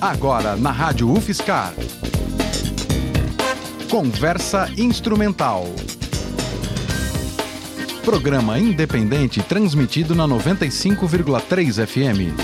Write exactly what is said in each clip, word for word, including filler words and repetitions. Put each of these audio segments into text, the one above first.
Agora na Rádio UFSCar. Conversa Instrumental. Programa independente transmitido na noventa e cinco vírgula três F M.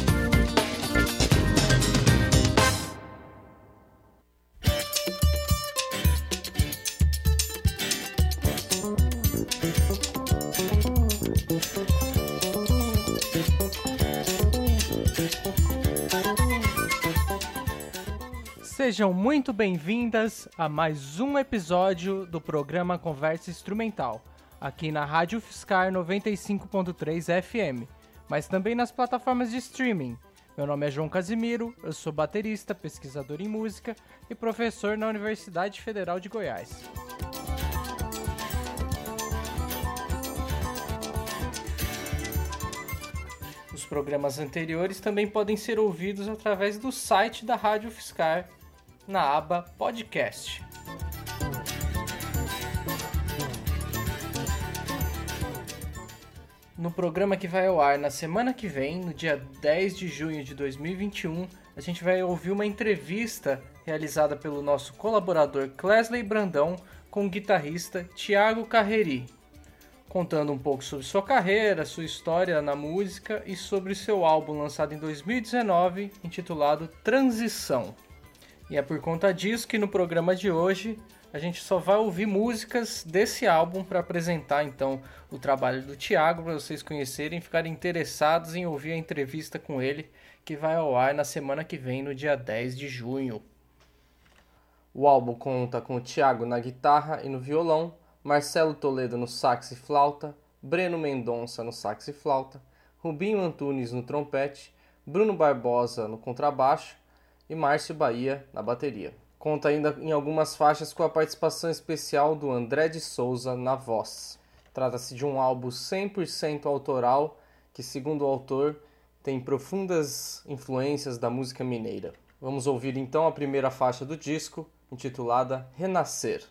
Sejam muito bem-vindas a mais um episódio do programa Conversa Instrumental, aqui na Rádio UFSCar noventa e cinco ponto três F M, mas também nas plataformas de streaming. Meu nome é João Casimiro, eu sou baterista, pesquisador em música e professor na Universidade Federal de Goiás. Os programas anteriores também podem ser ouvidos através do site da Rádio UFSCar, na aba Podcast. No programa que vai ao ar na semana que vem, no dia dez de junho de dois mil e vinte e um, a gente vai ouvir uma entrevista realizada pelo nosso colaborador Clesley Brandão com o guitarrista Thiago Carreri, contando um pouco sobre sua carreira, sua história na música e sobre seu álbum lançado em dois mil e dezenove, intitulado Transição. E é por conta disso que no programa de hoje a gente só vai ouvir músicas desse álbum para apresentar então o trabalho do Thiago, para vocês conhecerem e ficarem interessados em ouvir a entrevista com ele, que vai ao ar na semana que vem, no dia dez de junho. O álbum conta com o Thiago na guitarra e no violão, Marcelo Toledo no sax e flauta, Breno Mendonça no sax e flauta, Rubinho Antunes no trompete, Bruno Barbosa no contrabaixo e Márcio Bahia na bateria. Conta ainda em algumas faixas com a participação especial do André de Souza na voz. Trata-se de um álbum cem por cento autoral que, segundo o autor, tem profundas influências da música mineira. Vamos ouvir então a primeira faixa do disco, intitulada Renascer.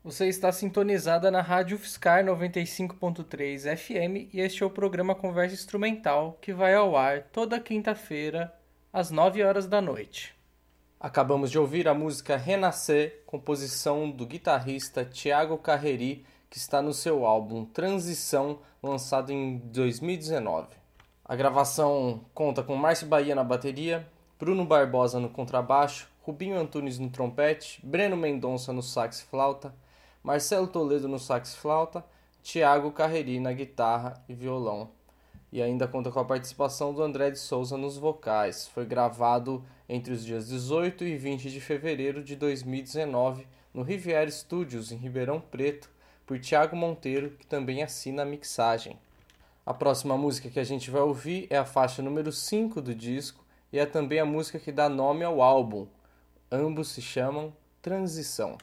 Você está sintonizada na Rádio UFSCar noventa e cinco ponto três F M e este é o programa Conversa Instrumental que vai ao ar toda quinta-feira às nove horas da noite. Acabamos de ouvir a música Renascer, composição do guitarrista Thiago Carrery, que está no seu álbum Transição, lançado em dois mil e dezenove. A gravação conta com Márcio Bahia na bateria, Bruno Barbosa no contrabaixo, Rubinho Antunes no trompete, Breno Mendonça no sax flauta, Marcelo Toledo no sax flauta, Thiago Carrery na guitarra e violão. E ainda conta com a participação do André de Souza nos vocais. Foi gravado entre os dias dezoito e vinte de fevereiro de dois mil e dezenove no Riviera Studios, em Ribeirão Preto, por Thiago Monteiro, que também assina a mixagem. A próxima música que a gente vai ouvir é a faixa número cinco do disco e é também a música que dá nome ao álbum. Ambos se chamam Transição.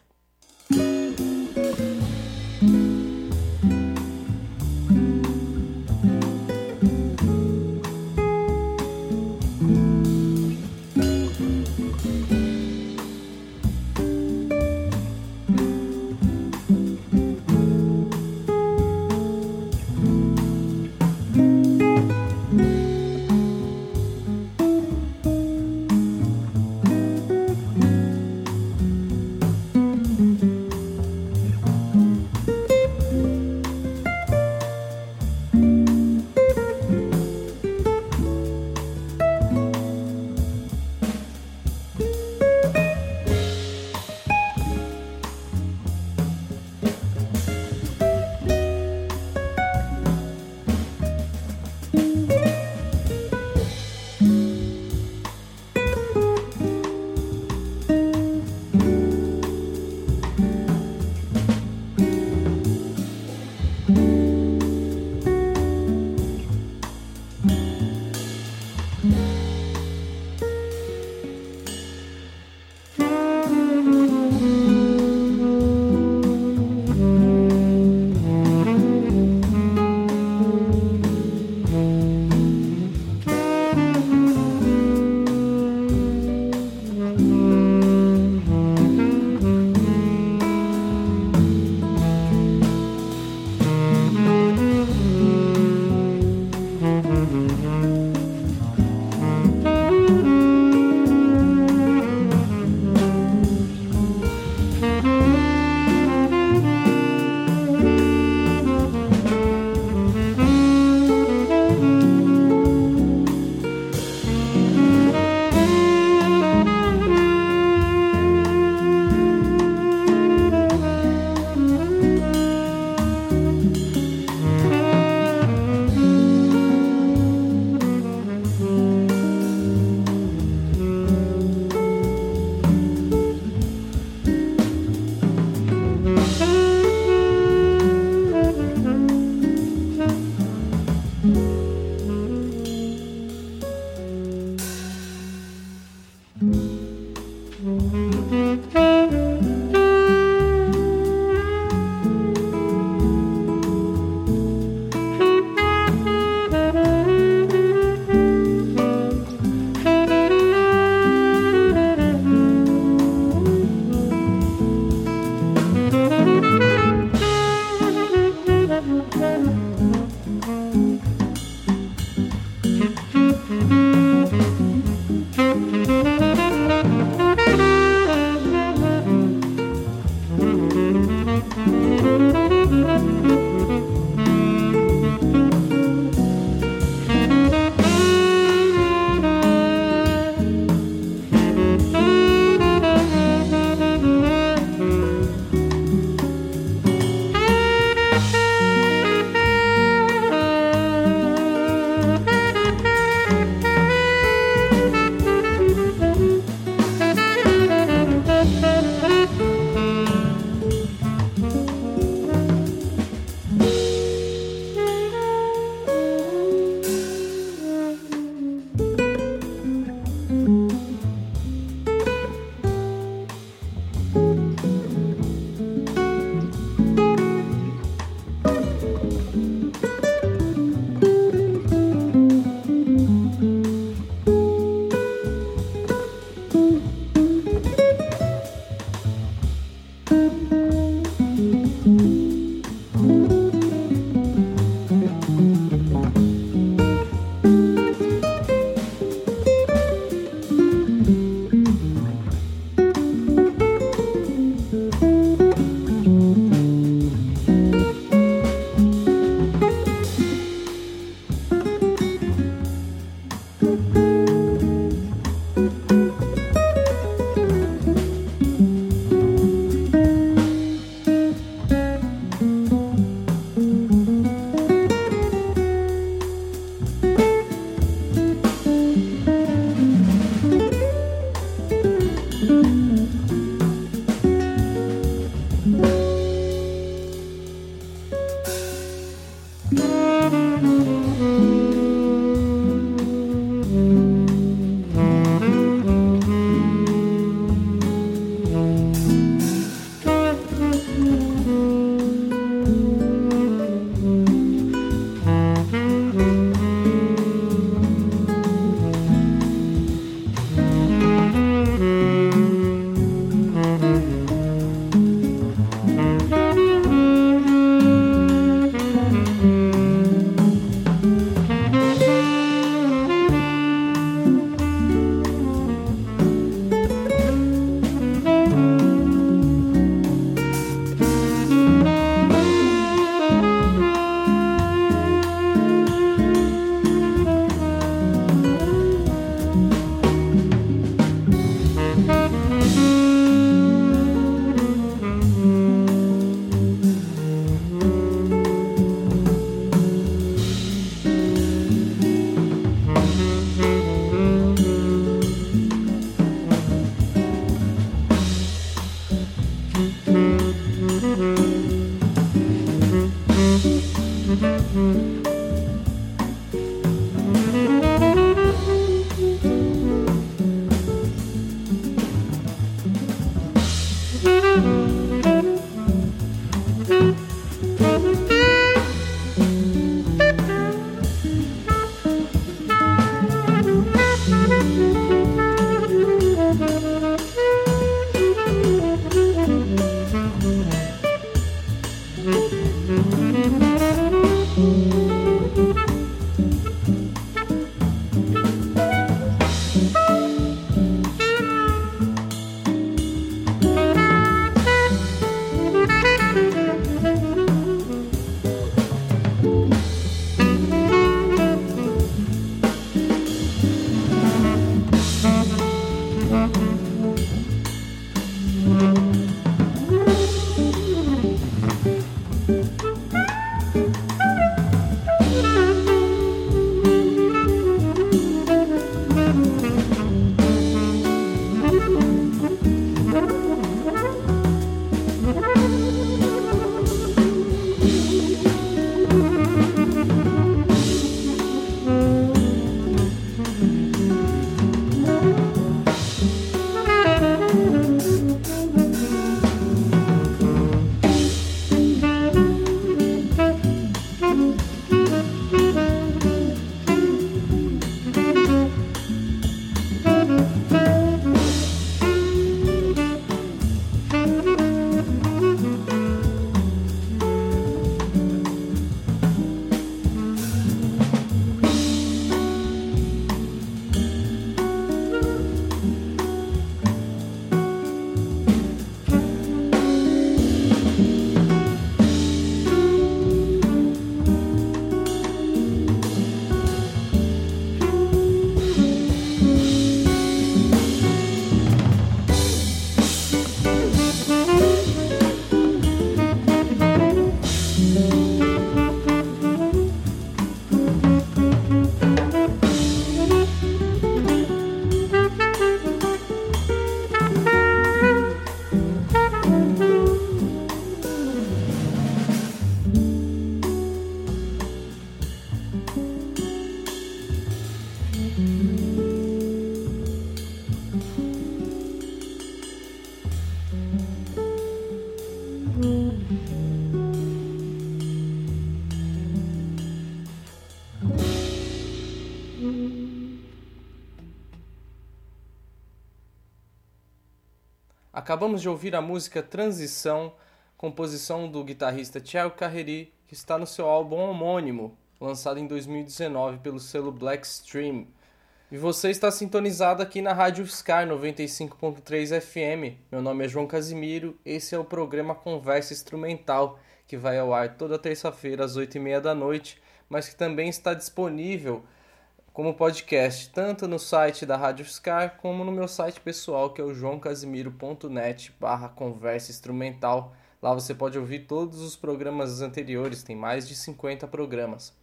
Acabamos de ouvir a música Transição, composição do guitarrista Thiago Carrery, que está no seu álbum homônimo, lançado em dois mil e dezenove pelo selo Blackstream. E você está sintonizado aqui na Rádio Scar noventa e cinco ponto três F M. Meu nome é João Casimiro, esse é o programa Conversa Instrumental, que vai ao ar toda terça-feira às oito e meia da noite, mas que também está disponível como podcast, tanto no site da Rádio Scar, como no meu site pessoal, que é o joãocasimiro ponto net barra conversa instrumental. Lá você pode ouvir todos os programas anteriores, tem mais de cinquenta programas.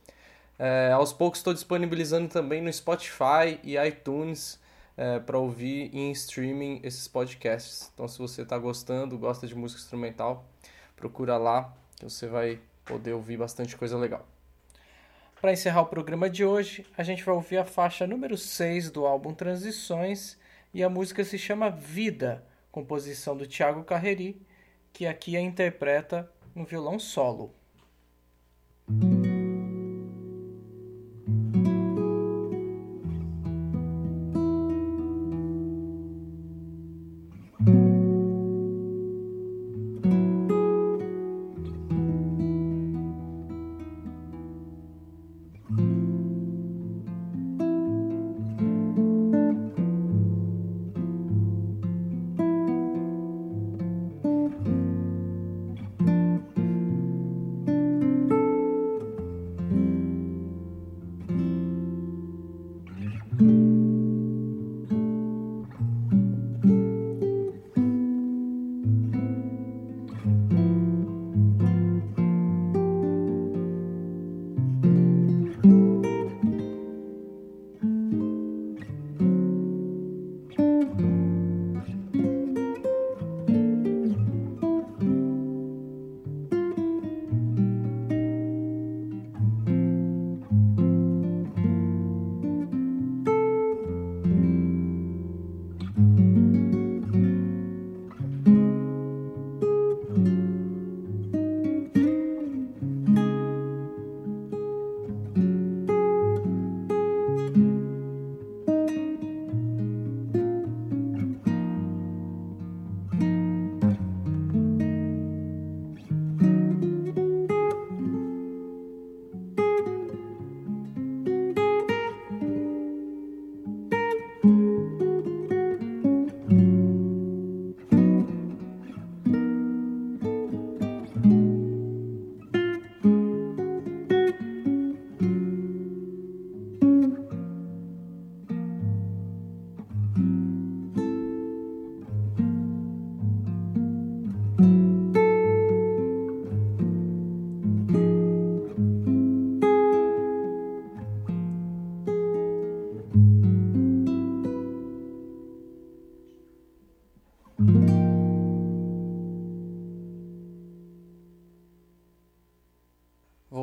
É, aos poucos estou disponibilizando também no Spotify e iTunes é, para ouvir em streaming esses podcasts. Então, se você está gostando, gosta de música instrumental, procura lá, que você vai poder ouvir bastante coisa legal. Para encerrar o programa de hoje, a gente vai ouvir a faixa número seis do álbum Transições e a música se chama Vida, composição do Thiago Carrery, que aqui a interpreta no violão solo.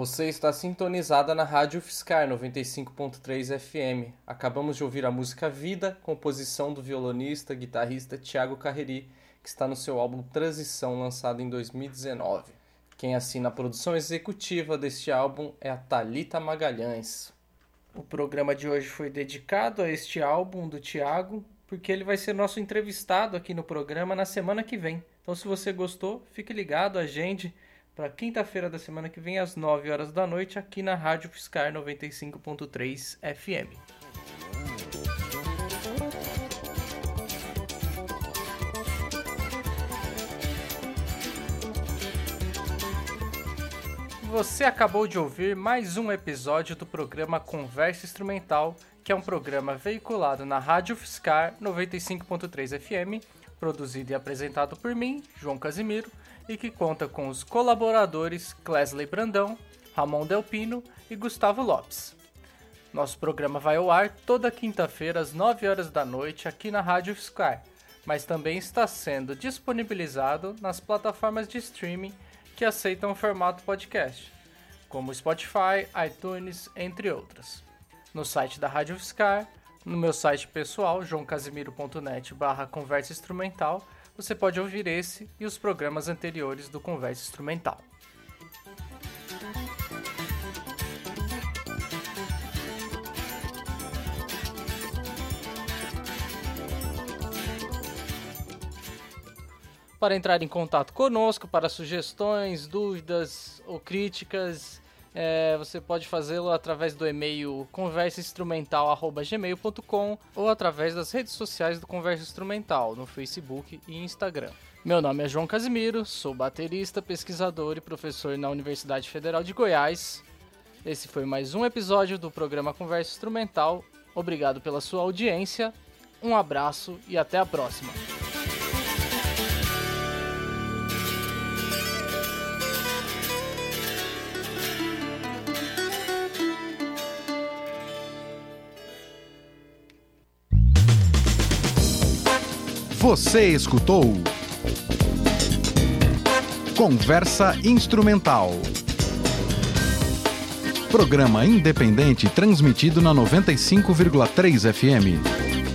Você está sintonizada na Rádio Fiscar noventa e cinco ponto três F M. Acabamos de ouvir a música Vida, composição do violonista e guitarrista Thiago Carreri, que está no seu álbum Transição, lançado em dois mil e dezenove. Quem assina a produção executiva deste álbum é a Thalita Magalhães. O programa de hoje foi dedicado a este álbum do Thiago, porque ele vai ser nosso entrevistado aqui no programa na semana que vem. Então, se você gostou, fique ligado, agende para quinta-feira da semana que vem, às nove horas da noite, aqui na Rádio Fiscar noventa e cinco ponto três F M. Você acabou de ouvir mais um episódio do programa Conversa Instrumental, que é um programa veiculado na Rádio Fiscar noventa e cinco ponto três F M, produzido e apresentado por mim, João Casimiro, e que conta com os colaboradores Clesley Brandão, Ramon Delpino e Gustavo Lopes. Nosso programa vai ao ar toda quinta-feira às nove horas da noite aqui na Rádio Fiscar, mas também está sendo disponibilizado nas plataformas de streaming que aceitam o formato podcast, como Spotify, iTunes, entre outras. No site da Rádio Fiscar, no meu site pessoal, joão casimiro ponto net barra conversa instrumental, você pode ouvir esse e os programas anteriores do Conversa Instrumental. Para entrar em contato conosco, para sugestões, dúvidas ou críticas, é, você pode fazê-lo através do e-mail conversa instrumental arroba gmail ponto com ou através das redes sociais do Conversa Instrumental, no Facebook e Instagram. Meu nome é João Casimiro, sou baterista, pesquisador e professor na Universidade Federal de Goiás. Esse foi mais um episódio do programa Conversa Instrumental. Obrigado pela sua audiência, um abraço e até a próxima. Você escutou Conversa Instrumental, programa independente transmitido na noventa e cinco vírgula três F M.